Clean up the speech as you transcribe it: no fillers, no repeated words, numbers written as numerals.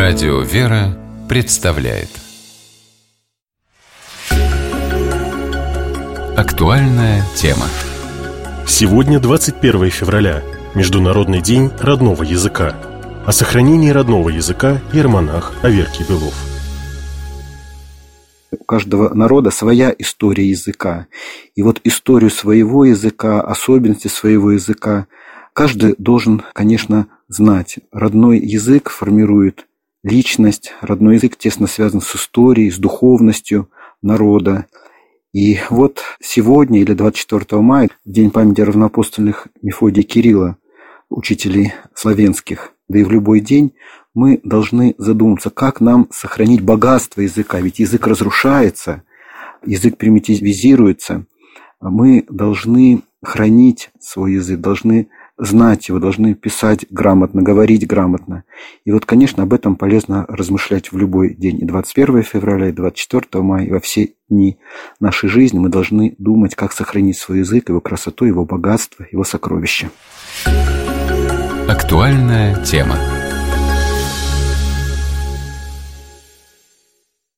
Радио «Вера» представляет актуальная тема. Сегодня 21 февраля, Международный день родного языка. О сохранении родного языка иеромонах Аверкий Белов. У каждого народа своя история языка. И вот историю своего языка, особенности своего языка каждый должен, конечно, знать. Родной язык формирует личность, родной язык тесно связан с историей, с духовностью народа. И вот сегодня, или 24 мая, в день памяти равноапостольных Мефодия и Кирилла, учителей славянских, да и в любой день, мы должны задуматься, как нам сохранить богатство языка. Ведь язык разрушается, язык примитивизируется. Мы должны хранить свой язык, должны знать его, должны писать грамотно, говорить грамотно. И вот, конечно, об этом полезно размышлять в любой день. И 21 февраля, и 24 мая, и во все дни нашей жизни мы должны думать, как сохранить свой язык, его красоту, его богатство, его сокровища. Актуальная тема.